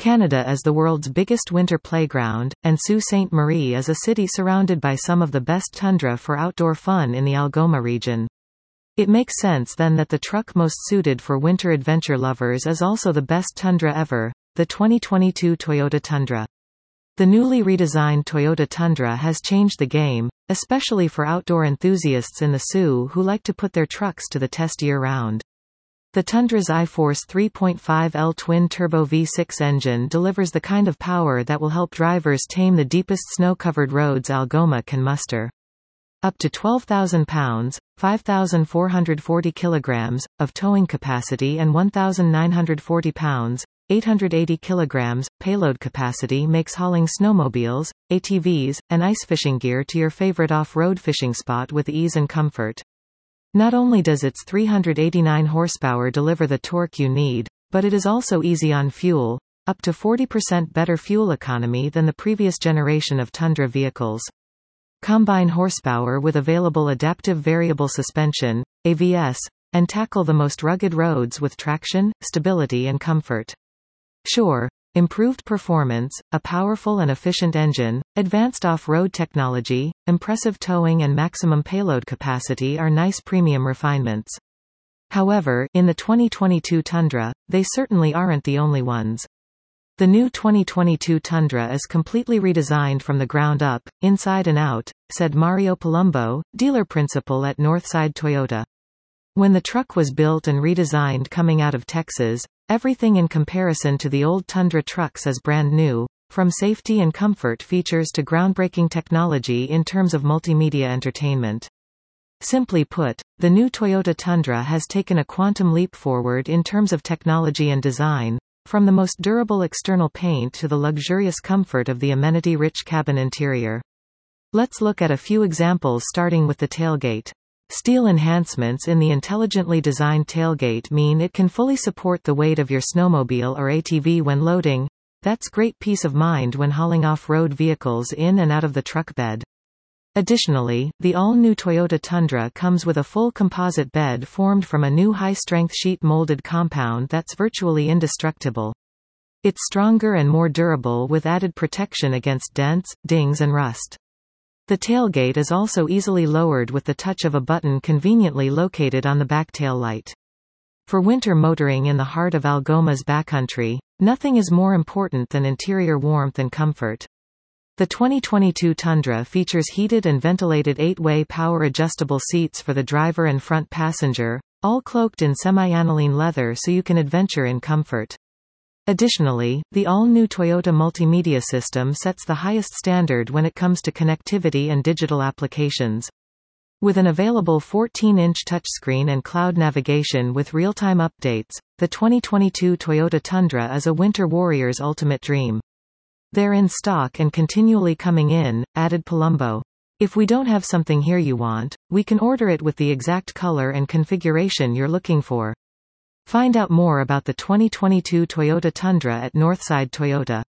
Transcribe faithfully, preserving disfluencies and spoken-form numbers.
Canada is the world's biggest winter playground, and Sault Ste. Marie is a city surrounded by some of the best tundra for outdoor fun in the Algoma region. It makes sense then that the truck most suited for winter adventure lovers is also the best tundra ever, the twenty twenty-two Toyota Tundra. The newly redesigned Toyota Tundra has changed the game, especially for outdoor enthusiasts in the Soo who like to put their trucks to the test year-round. The Tundra's iForce three point five L twin-turbo V six engine delivers the kind of power that will help drivers tame the deepest snow-covered roads Algoma can muster. Up to twelve thousand pounds, five thousand four hundred forty kilograms, of towing capacity and one thousand nine hundred forty pounds, eight hundred eighty kilograms, payload capacity makes hauling snowmobiles, A T Vs, and ice fishing gear to your favorite off-road fishing spot with ease and comfort. Not only does its three hundred eighty-nine horsepower deliver the torque you need, but it is also easy on fuel, up to forty percent better fuel economy than the previous generation of Tundra vehicles. Combine horsepower with available adaptive variable suspension, A V S, and tackle the most rugged roads with traction, stability and comfort. Sure, improved performance, a powerful and efficient engine, advanced off-road technology, impressive towing and maximum payload capacity are nice premium refinements. However, in the twenty twenty-two Tundra, they certainly aren't the only ones. The new twenty twenty-two Tundra is completely redesigned from the ground up, inside and out, said Mario Palumbo, dealer principal at Northside Toyota. When the truck was built and redesigned coming out of Texas, everything in comparison to the old Tundra trucks is brand new, from safety and comfort features to groundbreaking technology in terms of multimedia entertainment. Simply put, the new Toyota Tundra has taken a quantum leap forward in terms of technology and design, from the most durable external paint to the luxurious comfort of the amenity-rich cabin interior. Let's look at a few examples starting with the tailgate. Steel enhancements in the intelligently designed tailgate mean it can fully support the weight of your snowmobile or A T V when loading. That's great peace of mind when hauling off-road vehicles in and out of the truck bed. Additionally, the all-new Toyota Tundra comes with a full composite bed formed from a new high-strength sheet-molded compound that's virtually indestructible. It's stronger and more durable with added protection against dents, dings and rust. The tailgate is also easily lowered with the touch of a button conveniently located on the back tail light. For winter motoring in the heart of Algoma's backcountry, nothing is more important than interior warmth and comfort. The twenty twenty-two Tundra features heated and ventilated eight-way power-adjustable seats for the driver and front passenger, all cloaked in semi-aniline leather so you can adventure in comfort. Additionally, the all-new Toyota multimedia system sets the highest standard when it comes to connectivity and digital applications. With an available fourteen inch touchscreen and cloud navigation with real-time updates, the twenty twenty-two Toyota Tundra is a winter warrior's ultimate dream. They're in stock and continually coming in, added Palumbo. If we don't have something here you want, we can order it with the exact color and configuration you're looking for. Find out more about the twenty twenty-two Toyota Tundra at Northside Toyota.